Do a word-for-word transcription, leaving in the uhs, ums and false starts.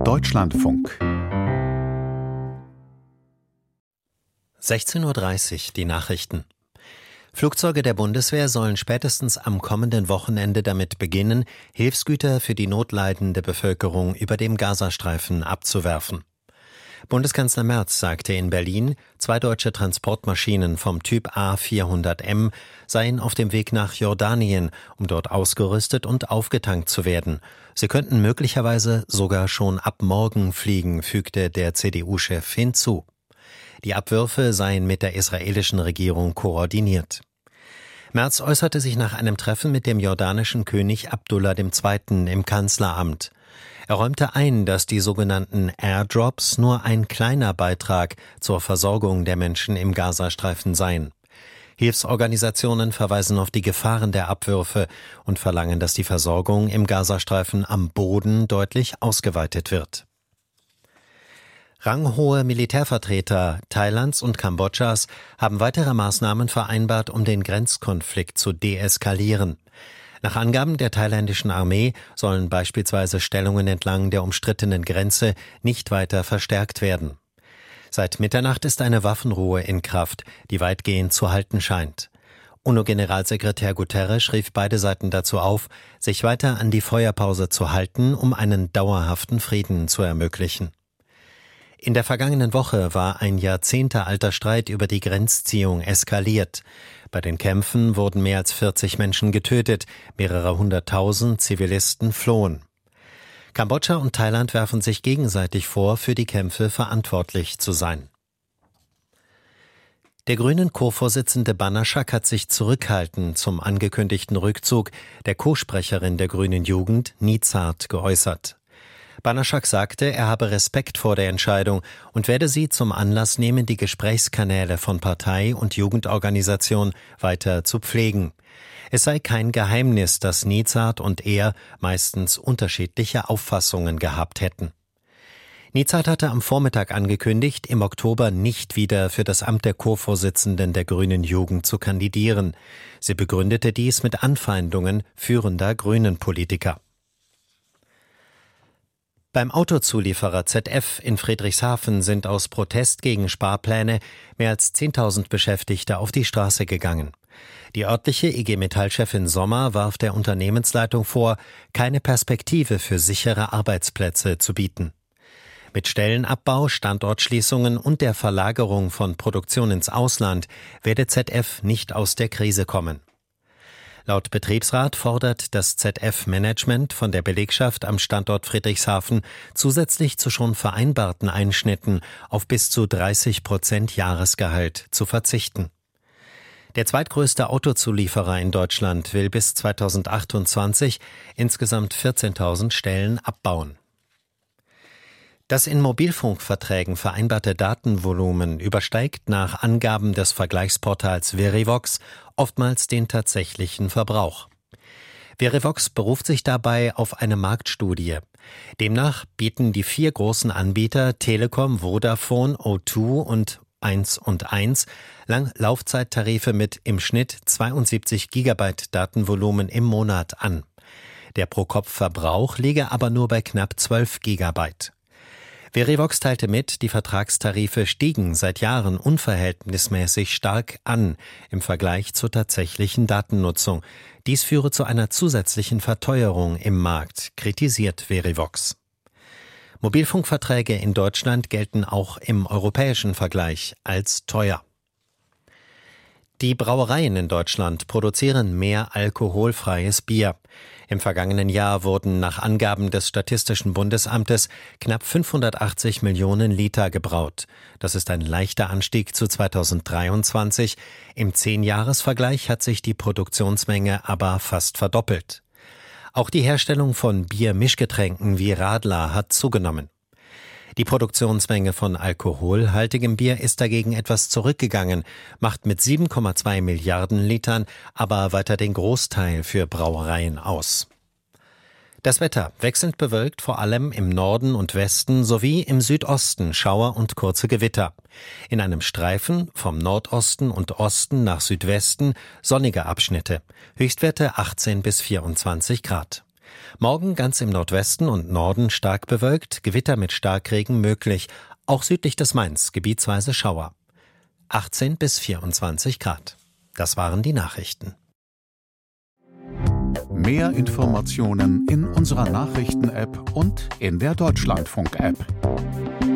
Deutschlandfunk. sechzehn Uhr dreißig, die Nachrichten. Flugzeuge der Bundeswehr sollen spätestens am kommenden Wochenende damit beginnen, Hilfsgüter für die notleidende Bevölkerung über dem Gazastreifen abzuwerfen. Bundeskanzler Merz sagte in Berlin, zwei deutsche Transportmaschinen vom Typ A vierhundert M seien auf dem Weg nach Jordanien, um dort ausgerüstet und aufgetankt zu werden. Sie könnten möglicherweise sogar schon ab morgen fliegen, fügte der C D U-Chef hinzu. Die Abwürfe seien mit der israelischen Regierung koordiniert. Merz äußerte sich nach einem Treffen mit dem jordanischen König Abdullah der Zweite. Im Kanzleramt. Er räumte ein, dass die sogenannten Airdrops nur ein kleiner Beitrag zur Versorgung der Menschen im Gazastreifen seien. Hilfsorganisationen verweisen auf die Gefahren der Abwürfe und verlangen, dass die Versorgung im Gazastreifen am Boden deutlich ausgeweitet wird. Ranghohe Militärvertreter Thailands und Kambodschas haben weitere Maßnahmen vereinbart, um den Grenzkonflikt zu deeskalieren. Nach Angaben der thailändischen Armee sollen beispielsweise Stellungen entlang der umstrittenen Grenze nicht weiter verstärkt werden. Seit Mitternacht ist eine Waffenruhe in Kraft, die weitgehend zu halten scheint. UNO-Generalsekretär Guterres rief beide Seiten dazu auf, sich weiter an die Feuerpause zu halten, um einen dauerhaften Frieden zu ermöglichen. In der vergangenen Woche war ein jahrzehntealter Streit über die Grenzziehung eskaliert. Bei den Kämpfen wurden mehr als vierzig Menschen getötet, mehrere hunderttausend Zivilisten flohen. Kambodscha und Thailand werfen sich gegenseitig vor, für die Kämpfe verantwortlich zu sein. Der grünen Co-Vorsitzende Banaszak hat sich zurückhaltend zum angekündigten Rückzug der Co-Sprecherin der Grünen Jugend, Nizard, geäußert. Banaszak sagte, er habe Respekt vor der Entscheidung und werde sie zum Anlass nehmen, die Gesprächskanäle von Partei und Jugendorganisation weiter zu pflegen. Es sei kein Geheimnis, dass Nizard und er meistens unterschiedliche Auffassungen gehabt hätten. Nizard hatte am Vormittag angekündigt, im Oktober nicht wieder für das Amt der Co-Vorsitzenden der Grünen Jugend zu kandidieren. Sie begründete dies mit Anfeindungen führender Grünen-Politiker. Beim Autozulieferer Z F in Friedrichshafen sind aus Protest gegen Sparpläne mehr als zehntausend Beschäftigte auf die Straße gegangen. Die örtliche I G Metall-Chefin Sommer warf der Unternehmensleitung vor, keine Perspektive für sichere Arbeitsplätze zu bieten. Mit Stellenabbau, Standortschließungen und der Verlagerung von Produktion ins Ausland werde Z F nicht aus der Krise kommen. Laut Betriebsrat fordert das Z F-Management von der Belegschaft am Standort Friedrichshafen zusätzlich zu schon vereinbarten Einschnitten auf bis zu dreißig Prozent Jahresgehalt zu verzichten. Der zweitgrößte Autozulieferer in Deutschland will bis zweitausendachtundzwanzig insgesamt vierzehntausend Stellen abbauen. Das in Mobilfunkverträgen vereinbarte Datenvolumen übersteigt nach Angaben des Vergleichsportals Verivox oftmals den tatsächlichen Verbrauch. Verivox beruft sich dabei auf eine Marktstudie. Demnach bieten die vier großen Anbieter Telekom, Vodafone, O zwei und eins und eins Lang Laufzeittarife mit im Schnitt zweiundsiebzig Gigabyte Datenvolumen im Monat an. Der Pro-Kopf-Verbrauch liege aber nur bei knapp zwölf Gigabyte. Verivox teilte mit, die Vertragstarife stiegen seit Jahren unverhältnismäßig stark an im Vergleich zur tatsächlichen Datennutzung. Dies führe zu einer zusätzlichen Verteuerung im Markt, kritisiert Verivox. Mobilfunkverträge in Deutschland gelten auch im europäischen Vergleich als teuer. Die Brauereien in Deutschland produzieren mehr alkoholfreies Bier. Im vergangenen Jahr wurden nach Angaben des Statistischen Bundesamtes knapp fünfhundertachtzig Millionen Liter gebraut. Das ist ein leichter Anstieg zu zweitausenddreiundzwanzig. Im Zehnjahresvergleich hat sich die Produktionsmenge aber fast verdoppelt. Auch die Herstellung von Biermischgetränken wie Radler hat zugenommen. Die Produktionsmenge von alkoholhaltigem Bier ist dagegen etwas zurückgegangen, macht mit sieben Komma zwei Milliarden Litern aber weiter den Großteil für Brauereien aus. Das Wetter wechselnd bewölkt, vor allem im Norden und Westen sowie im Südosten Schauer und kurze Gewitter. In einem Streifen vom Nordosten und Osten nach Südwesten sonnige Abschnitte. Höchstwerte achtzehn bis vierundzwanzig Grad. Morgen ganz im Nordwesten und Norden stark bewölkt, Gewitter mit Starkregen möglich, auch südlich des Mains gebietsweise Schauer. achtzehn bis vierundzwanzig Grad. Das waren die Nachrichten. Mehr Informationen in unserer Nachrichten-App und in der Deutschlandfunk-App.